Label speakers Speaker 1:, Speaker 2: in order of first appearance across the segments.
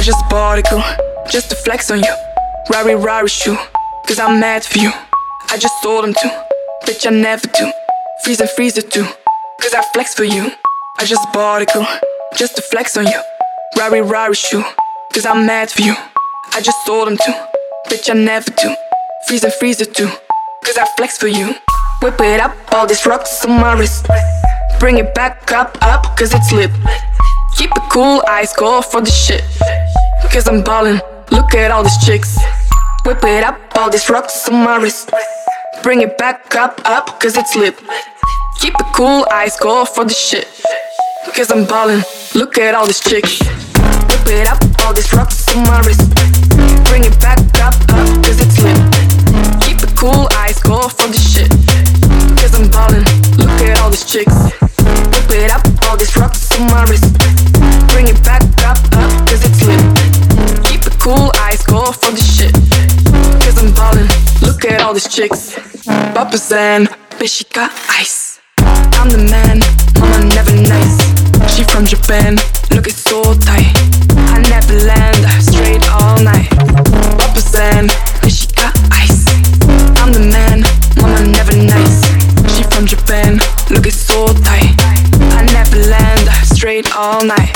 Speaker 1: just bought a girl, just to flex on you. Rari shoe, cause I'm mad for you. I just told him to, bitch I never do. Freezer too, cause I flex for you. I just bought a girl, just to flex on you. Rari shoe, cause I'm mad for you. I just told him to, bitch I never do. Freezer too, cause I flex for you. Whip it up, all these rocks on my wrist. Bring it back up, cause it's lit. Keep it cool, ice cold for the shit. Cause I'm ballin', look at all these chicks. Whip it up, all these rocks on my wrist. Bring it back up, cause it's lit. Keep it cool, ice cold for the shit. Cause I'm ballin', look at all these chicks. Whip it up, all these rocks on my wrist. Bring it back up, cause it's lit. Keep it cool, ice cold for the shit. Cause I'm ballin', look at all these chicks. Whip it up, all these rocks on my wrist. Bring it back up, cause it's lit. Keep it cool, ice cold for the shit. Cause I'm ballin', look at all these chicks. Papa's and bitch she got ice. I'm the man, mama never nice. She from Japan, look it's so tight. I never land, straight all night. Papa's and bitch she got ice. I'm the man, mama never nice. She from Japan, look it's so tight. I never land, straight all night.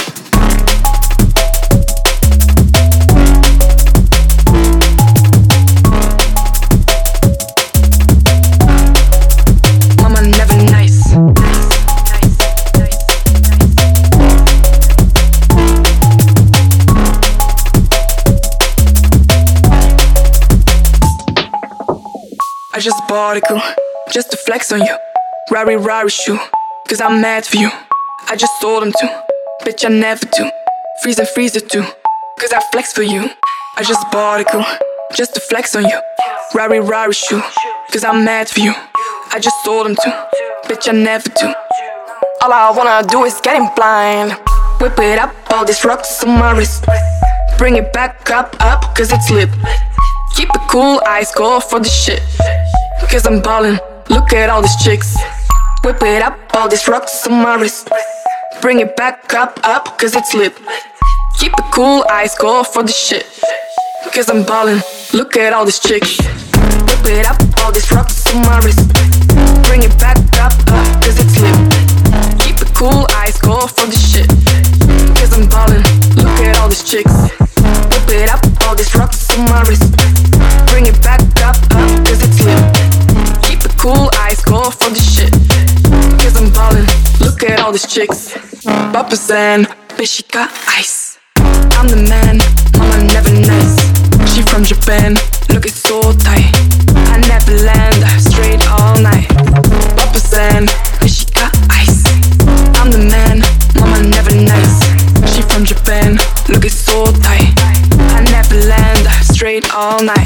Speaker 1: I just bought a girl, just to flex on you. Rari shoe, cause I'm mad for you. I just told him to, bitch I never do. Freezer too, cause I flex for you. I just bought a girl, just to flex on you. Rari shoe, cause I'm mad for you. I just told him to, bitch I never do. All I wanna do is get him blind. Whip it up, all these rocks on my wrist. Bring it back up, cause it's lit. Keep it cool, ice cold for the shit. Cause I'm ballin', look at all these chicks. Whip it up, all these rocks on my wrist. Bring it back up, cause it's lit. Keep it cool, ice cold for the shit. Cause I'm ballin', look at all these chicks. Whip it up, all these rocks on my wrist. Bring it back up, cause it's lit. Keep it cool, ice cold for the shit. Cause I'm ballin', look at all these chicks. Whip it up, all these rocks on my wrist. Bring it back up, cause it's lit. Keep it cool, ice cold for the shit. Cause I'm ballin', look at all these chicks. Papa's and bitch she got ice. I'm the man, mama never nice. She from Japan, look it's so tight. I never land, straight all night. Papa's and bitch she got ice. I'm the man, mama never nice. She from Japan, look it's so tight. I never land, straight all night.